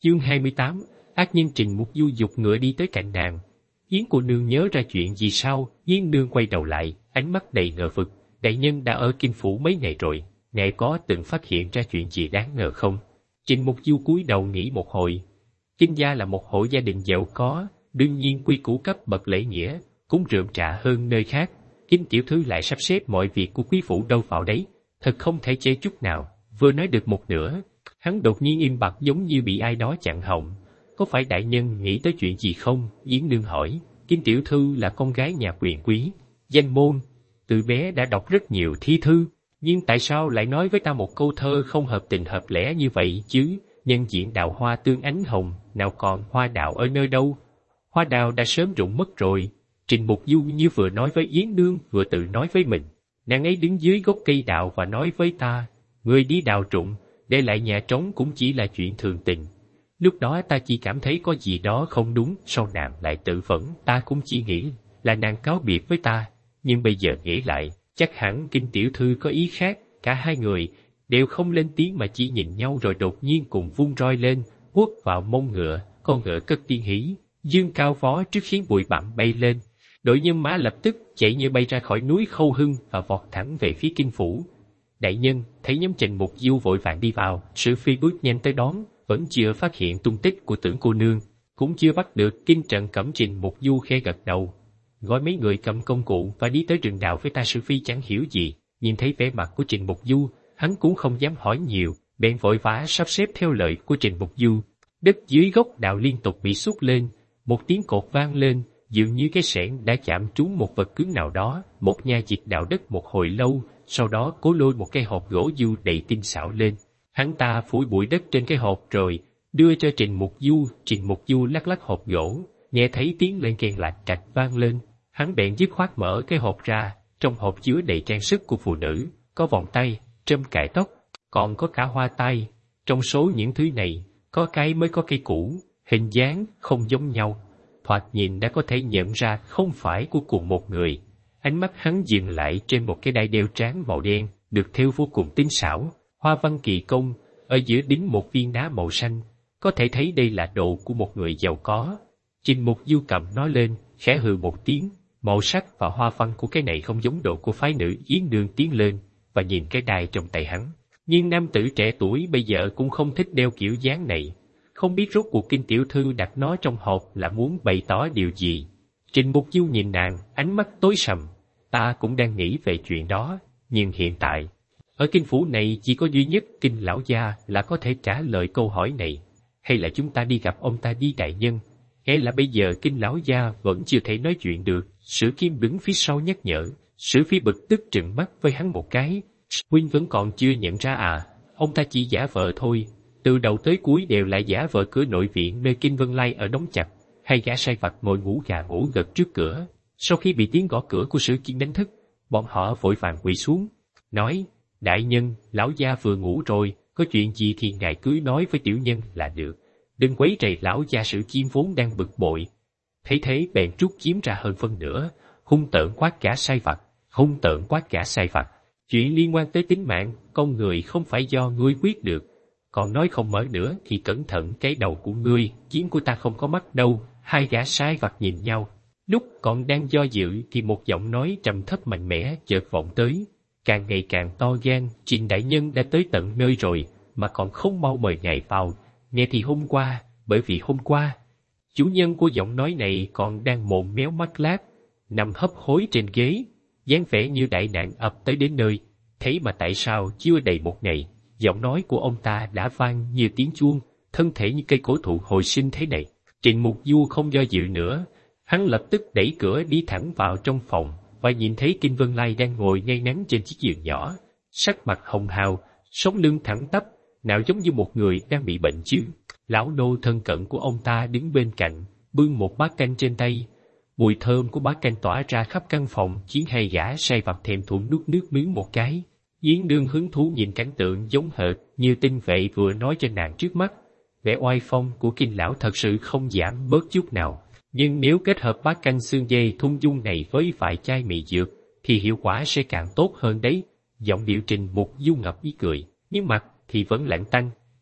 Chương 28, ác nhân Trình Mục Du giục ngựa đi tới cạnh nàng. Yến cô nương nhớ ra chuyện gì sao? Yến nương quay đầu lại, ánh mắt đầy ngờ vực. Đại nhân đã ở Kinh Phủ mấy ngày rồi, ngài có từng phát hiện ra chuyện gì đáng ngờ không? Trình Mục Du cúi đầu nghĩ một hồi. Kinh gia là một hộ gia đình giàu có, đương nhiên quy củ cấp bậc lễ nghĩa, cũng rượm rà hơn nơi khác. Kinh tiểu thư lại sắp xếp mọi việc của quý phủ đâu vào đấy, thật không thể chê chút nào. Vừa nói được một nửa, hắn đột nhiên im bặt giống như bị ai đó chặn họng. Có phải đại nhân nghĩ tới chuyện gì không? Yến nương hỏi. Kinh tiểu thư là con gái nhà quyền quý, danh môn, từ bé đã đọc rất nhiều thi thư, nhưng tại sao lại nói với ta một câu thơ không hợp tình hợp lẽ như vậy chứ? Nhân diện đào hoa tương ánh hồng, nào còn hoa đào ở nơi đâu? Hoa đào đã sớm rụng mất rồi. Trình Mục Du như vừa nói với Yến nương, vừa tự nói với mình. Nàng ấy đứng dưới gốc cây đào và nói với ta, người đi đào rụng, để lại nhà trống cũng chỉ là chuyện thường tình. Lúc đó ta chỉ cảm thấy có gì đó không đúng, sau nàng lại tự vẫn, ta cũng chỉ nghĩ là nàng cáo biệt với ta. Nhưng bây giờ nghĩ lại, chắc hẳn Kinh tiểu thư có ý khác. Cả hai người đều không lên tiếng mà chỉ nhìn nhau rồi đột nhiên cùng vung roi lên, quất vào mông ngựa. Con ngựa cất tiếng hí, dương cao vó trước khiến bụi bặm bay lên. Đội nhân mã lập tức chạy như bay ra khỏi núi Khâu Hưng và vọt thẳng về phía Kinh phủ. Đại nhân thấy nhóm Trình Mục Du vội vàng đi vào, Sử Phi bước nhanh tới đón, vẫn chưa phát hiện tung tích của Tưởng cô nương, cũng chưa bắt được Kinh Trần Cẩm. Trình Mục Du khẽ gật đầu, gọi mấy người cầm công cụ và đi tới rừng đào với ta. Sử Phi chẳng hiểu gì, nhìn thấy vẻ mặt của Trình Mục Du, hắn cũng không dám hỏi nhiều, bèn vội vã sắp xếp theo lời của Trình Mục Du. Đất dưới gốc đào liên tục bị xúc lên, một tiếng cột vang lên, dường như cái xẻng đã chạm trúng một vật cứng nào đó. Một nha dịch đào đất một hồi lâu, sau đó cố lôi một cái hộp gỗ du đầy tinh xảo lên. Hắn ta phủi bụi đất trên cái hộp rồi đưa cho Trình Mục Du. Trình Mục Du lắc lắc hộp gỗ, nghe thấy tiếng lên kèn lạch cạch vang lên, hắn bèn dứt khoát mở cái hộp ra. Trong hộp chứa đầy trang sức của phụ nữ, có vòng tay, trâm cài tóc, còn có cả hoa tai. Trong số những thứ này, có cái mới có cây cũ, hình dáng không giống nhau, thoạt nhìn đã có thể nhận ra không phải của cùng một người. Ánh mắt hắn dừng lại trên một cái đai đeo tráng màu đen, được thêu vô cùng tinh xảo, hoa văn kỳ công, ở giữa đính một viên đá màu xanh, có thể thấy đây là đồ của một người giàu có. Trình Mục Du cầm nó lên, khẽ hừ một tiếng, màu sắc và hoa văn của cái này không giống đồ của phái nữ. Yến nương tiến lên và nhìn cái đai trong tay hắn, nhưng nam tử trẻ tuổi bây giờ cũng không thích đeo kiểu dáng này. Không biết rốt cuộc Kinh tiểu thư đặt nó trong hộp là muốn bày tỏ điều gì. Trình Mục Du nhìn nàng, ánh mắt tối sầm. Ta cũng đang nghĩ về chuyện đó, nhưng hiện tại, ở Kinh phủ này chỉ có duy nhất Kinh lão gia là có thể trả lời câu hỏi này. Hay là chúng ta đi gặp ông ta đi đại nhân? Hay là bây giờ Kinh lão gia vẫn chưa thể nói chuyện được? Sử Kim đứng phía sau nhắc nhở. Sử Phi bực tức trừng mắt với hắn một cái. Huynh vẫn còn chưa nhận ra à? Ông ta chỉ giả vờ thôi. Từ đầu tới cuối đều là giả vờ. Cửa nội viện nơi Kinh Vân Lai ở đóng chặt, hay gã sai vặt ngồi ngủ gà ngủ gật trước cửa. Sau khi bị tiếng gõ cửa của Sử Kim đánh thức, bọn họ vội vàng quỳ xuống, nói: đại nhân, lão gia vừa ngủ rồi, có chuyện gì thì ngài cứ nói với tiểu nhân là được, đừng quấy rầy lão gia. Sử Kim vốn đang bực bội, thấy thế bèn rút kiếm ra hơn phân nửa, hung tợn quát gã sai vặt, hung tợn quát gã sai vặt. Chuyện liên quan tới tính mạng con người không phải do ngươi quyết được, còn nói không mở nữa thì cẩn thận cái đầu của ngươi, kiếm của ta không có mắt đâu. Hai gã sai vặt nhìn nhau, lúc còn đang do dự thì một giọng nói trầm thấp mạnh mẽ chợt vọng tới, càng ngày càng to gan: Trình đại nhân đã tới tận nơi rồi mà còn không mau mời ngài vào. Nghe thì hôm qua, bởi vì hôm qua chủ nhân của giọng nói này còn đang mồm méo mắt lác, nằm hấp hối trên ghế, dáng vẻ như đại nạn ập tới đến nơi. Thế mà tại sao chưa đầy một ngày, giọng nói của ông ta đã vang như tiếng chuông, thân thể như cây cổ thụ hồi sinh thế này. Trình Mục Du không do dự nữa, hắn lập tức đẩy cửa đi thẳng vào trong phòng và nhìn thấy Kinh Vân Lai đang ngồi ngay ngắn trên chiếc giường nhỏ, sắc mặt hồng hào, sống lưng thẳng tắp, nào giống như một người đang bị bệnh chứ. Lão nô thân cận của ông ta đứng bên cạnh, bưng một bát canh trên tay. Mùi thơm của bát canh tỏa ra khắp căn phòng, khiến hai gã say vặt thèm thuồng nuốt nước miếng một cái. Yến nương hứng thú nhìn cảnh tượng giống hệt như tinh vệ vừa nói cho nàng trước mắt. Vẻ oai phong của Kinh lão thật sự không giảm bớt chút nào, nhưng nếu kết hợp bát canh xương dê thung dung này với vài chai mì dược thì hiệu quả sẽ càng tốt hơn đấy. Giọng điệu Trình Mục Du ngập ý cười, nhưng mặt thì vẫn lạnh tanh.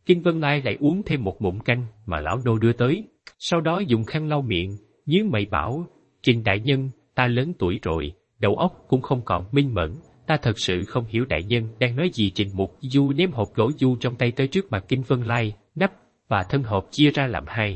Kinh Vân Lai lại uống thêm một ngụm canh mà lão nô đưa tới, sau đó dùng khăn lau miệng, nhướng mày bảo, Trình đại nhân, ta lớn tuổi rồi, đầu óc cũng không còn minh mẫn, ta thật sự không hiểu đại nhân đang nói gì. Trình Mục Du ném hộp gỗ du trong tay tới trước mặt Kinh Vân Lai, nắp và thân hộp chia ra làm hai,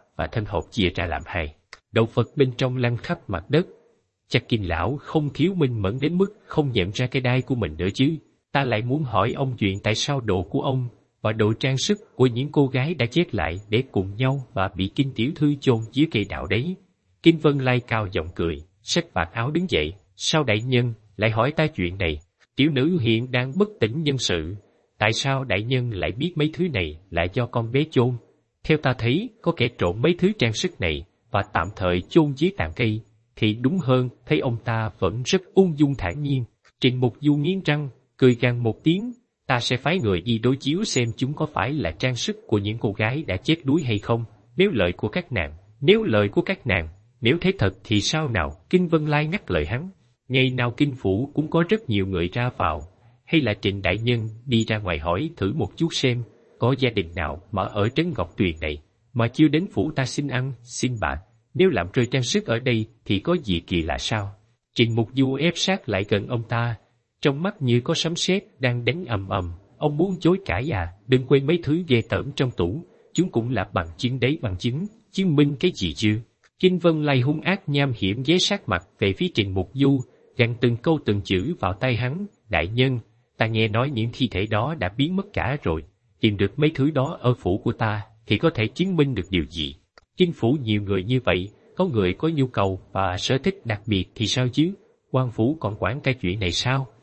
Đầu Phật bên trong lăn khắp mặt đất. Chắc Kinh lão không thiếu minh mẫn đến mức không nhận ra cái đai của mình nữa chứ. Ta lại muốn hỏi ông chuyện tại sao đồ của ông và đồ trang sức của những cô gái đã chết lại để cùng nhau và bị Kinh tiểu thư chôn dưới cây đạo đấy. Kinh Vân Lai cao giọng cười, xách vạt áo đứng dậy. Sao đại nhân lại hỏi ta chuyện này? Tiểu nữ hiện đang bất tỉnh nhân sự. Tại sao đại nhân lại biết mấy thứ này là do con bé chôn? Theo ta thấy, có kẻ trộm mấy thứ trang sức này và tạm thời chôn dưới tàn cây, thì đúng hơn, thấy ông ta vẫn rất ung dung thản nhiên. Trình Mục Du nghiến răng, cười gằn một tiếng, ta sẽ phái người đi đối chiếu xem chúng có phải là trang sức của những cô gái đã chết đuối hay không. Nếu lời của các nàng, nếu thấy thật thì sao nào? Kinh Vân Lai ngắt lời hắn. Ngày nào Kinh phủ cũng có rất nhiều người ra vào, hay là Trịnh đại nhân đi ra ngoài hỏi thử một chút xem, có gia đình nào mà ở trấn Ngọc Tuyền này mà chưa đến phủ ta xin ăn, xin bạc. Nếu làm rơi trang sức ở đây thì có gì kỳ lạ sao? Trình Mục Du ép sát lại gần ông ta, trong mắt như có sấm sét đang đánh ầm ầm. Ông muốn chối cãi à? Đừng quên mấy thứ ghê tởm trong tủ, chúng cũng là bằng chứng đấy, bằng chứng, chứng minh cái gì chứ? Kinh Vân Lai hung ác nham hiểm ghé sát mặt về phía Trình Mục Du, gằn từng câu từng chữ vào tay hắn. Đại nhân, ta nghe nói những thi thể đó đã biến mất cả rồi. Tìm được mấy thứ đó ở phủ của ta thì có thể chứng minh được điều gì? Kinh phủ nhiều người như vậy, có người có nhu cầu và sở thích đặc biệt thì sao chứ? Quan phủ còn quản cái chuyện này sao?